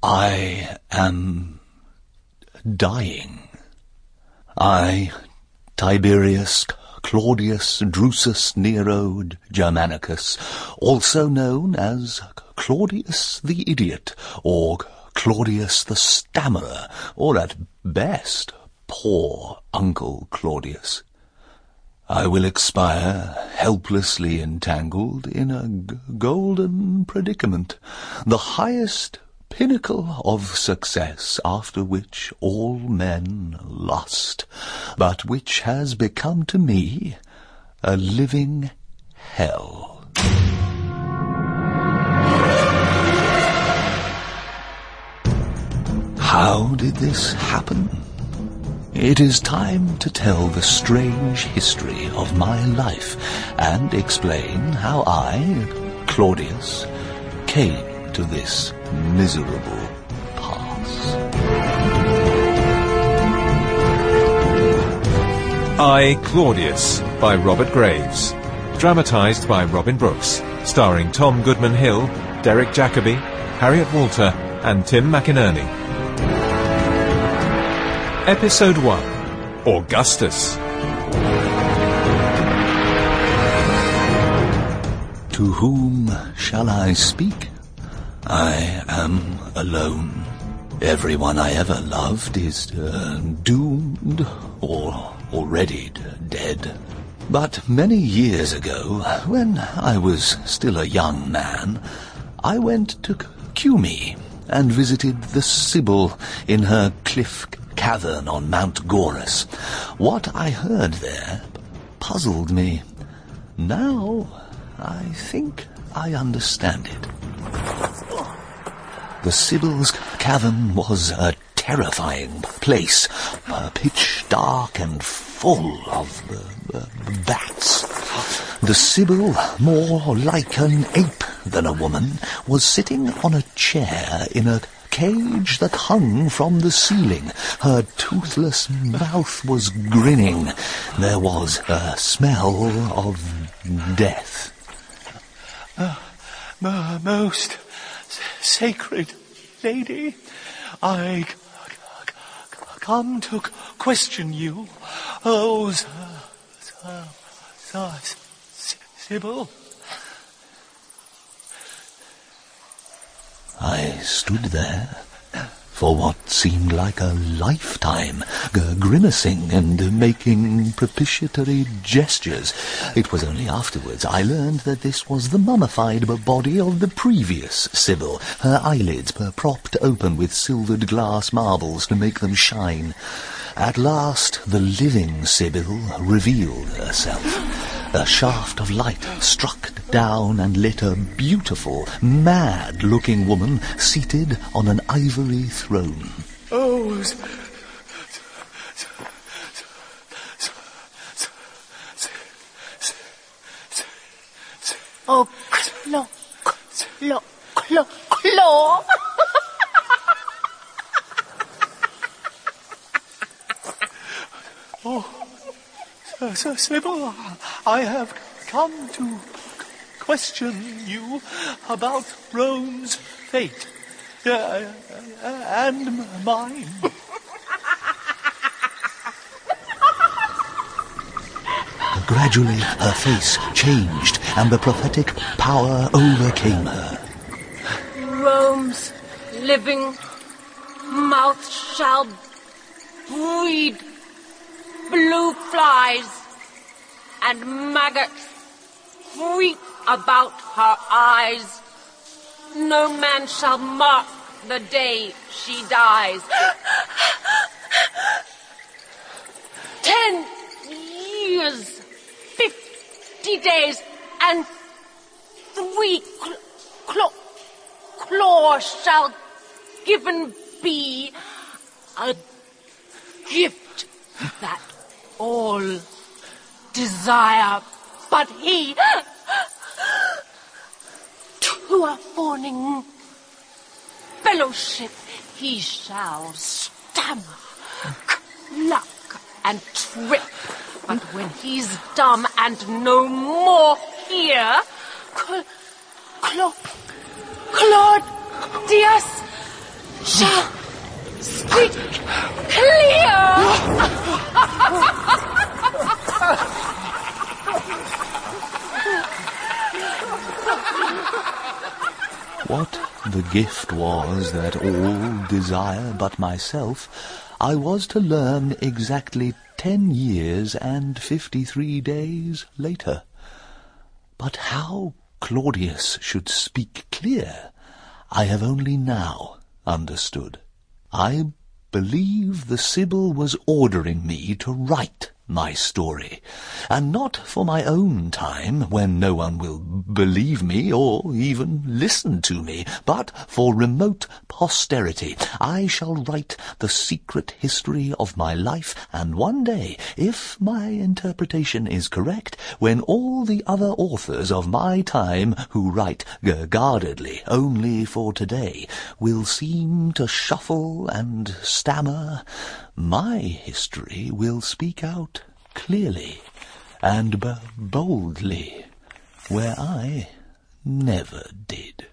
I am dying. I, Tiberius Claudius Drusus Nero Germanicus, also known as Claudius the Idiot, or Claudius the Stammerer, or at best, poor Uncle Claudius. I will expire helplessly entangled in a golden predicament, the highest pinnacle of success after which all men lust, but which has become to me a living hell. How did this happen? It is time to tell the strange history of my life and explain how I, Claudius, came to this miserable pass. I, Claudius, by Robert Graves. Dramatised by Robin Brooks. Starring Tom Goodman-Hill, Derek Jacobi, Harriet Walter and Tim McInerney. Episode 1. Augustus. To whom shall I speak? I am alone. Everyone I ever loved is doomed or already dead. But many years ago, when I was still a young man, I went to Cumae and visited the Sibyl in her cliff cavern on Mount Gorus. What I heard there puzzled me. Now I think I understand it. The Sibyl's cavern was a terrifying place, pitch dark and full of bats. The Sibyl, more like an ape than a woman, was sitting on a chair in a cage that hung from the ceiling. Her toothless mouth was grinning. There was a smell of death. Most sacred lady, I come to question you. Oh, Sibyl. I stood there for what seemed like a lifetime, grimacing and making propitiatory gestures. It was only afterwards I learned that this was the mummified body of the previous Sibyl, her eyelids propped open with silvered glass marbles to make them shine. At last the living Sibyl revealed herself. A shaft of light struck down and lit a beautiful, mad-looking woman seated on an ivory throne. Oh, Claw. Sibyl, I have come to question you about Rome's fate, and mine. Gradually her face changed and the prophetic power overcame her. Rome's living mouth shall breed blue flies, and maggots creep about her eyes. No man shall mark the day she dies. 10 years, 50 days, and 3 claws shall given be a gift that all desire, but he to a fawning fellowship he shall stammer, cluck and trip, but when he's dumb and no more here, Claudius shall speak clear. What the gift was that all desire but myself, I was to learn exactly 10 years and 53 days later. But how Claudius should speak clear, I have only now understood. I believe the Sibyl was ordering me to write my story, and not for my own time, when no one will believe me or even listen to me, but for remote posterity. I shall write the secret history of my life, and one day, if my interpretation is correct, when all the other authors of my time who write guardedly only for today will seem to shuffle and stammer, my history will speak out clearly and boldly, where I never did.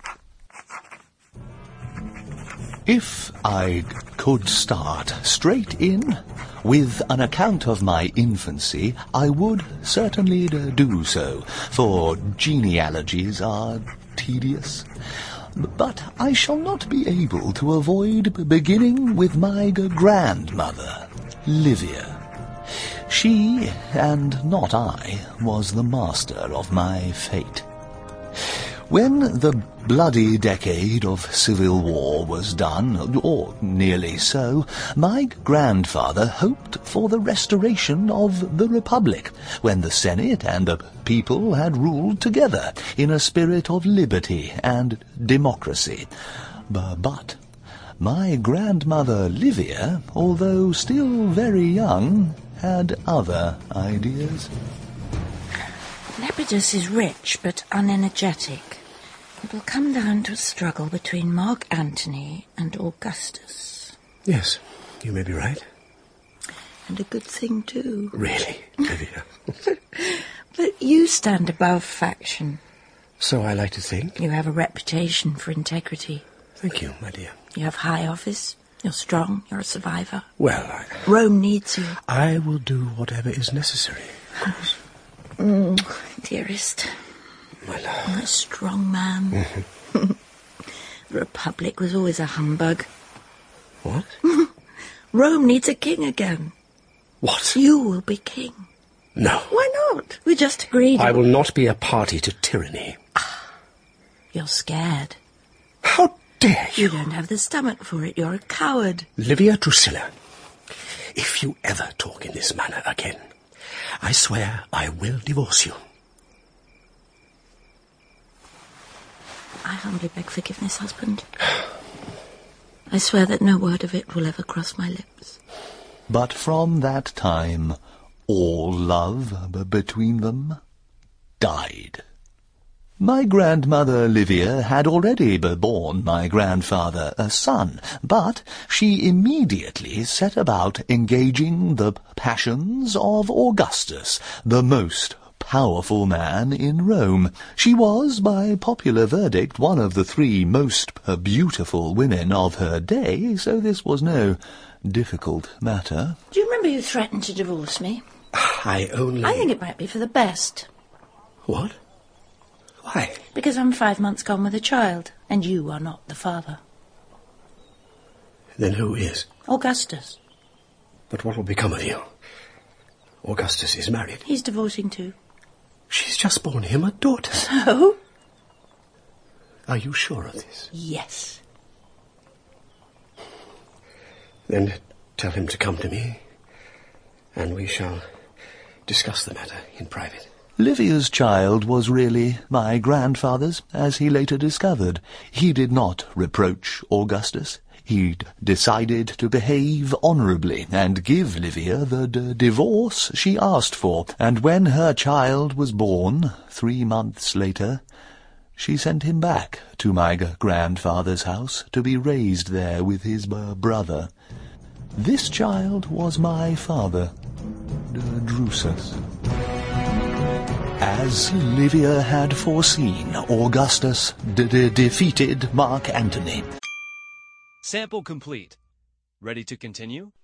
If I could start straight in with an account of my infancy, I would certainly do so, for genealogies are tedious. But I shall not be able to avoid beginning with my grandmother, Livia. She, and not I, was the master of my fate. When the bloody decade of civil war was done, or nearly so, my grandfather hoped for the restoration of the Republic, when the Senate and the people had ruled together in a spirit of liberty and democracy. But my grandmother Livia, although still very young, had other ideas. Lepidus is rich but unenergetic. It will come down to a struggle between Mark Antony and Augustus. Yes, you may be right. And a good thing, too. Really, Livia? But you stand above faction. So I like to think. You have a reputation for integrity. Thank you, my dear. You have high office. You're strong. You're a survivor. Well, Rome needs you. I will do whatever is necessary, of course. Dearest. My love. I'm a strong man. The Republic was always a humbug. What? Rome needs a king again. What? You will be king. No. Why not? We just agreed. I will not be a party to tyranny. You're scared. How dare you? You don't have the stomach for it. You're a coward. Livia Drusilla, if you ever talk in this manner again, I swear I will divorce you. I humbly beg forgiveness, husband. I swear that no word of it will ever cross my lips. But from that time, all love between them died. My grandmother Livia had already borne my grandfather a son, but she immediately set about engaging the passions of Augustus, the most powerful man in Rome. She was, by popular verdict, one of the 3 most beautiful women of her day, so this was no difficult matter. Do you remember you threatened to divorce me? I think it might be for the best. What? Why? Because I'm 5 months gone with a child, and you are not the father. Then who is? Augustus. But what will become of you? Augustus is married. He's divorcing too. She's just borne him a daughter. So? Are you sure of this? Yes. Then tell him to come to me, and we shall discuss the matter in private. Livia's child was really my grandfather's, as he later discovered. He did not reproach Augustus. He decided to behave honourably and give Livia the divorce she asked for, and when her child was born, 3 months later, she sent him back to my grandfather's house to be raised there with his brother. This child was my father, Drusus. As Livia had foreseen, Augustus defeated Mark Antony. Sample complete. Ready to continue?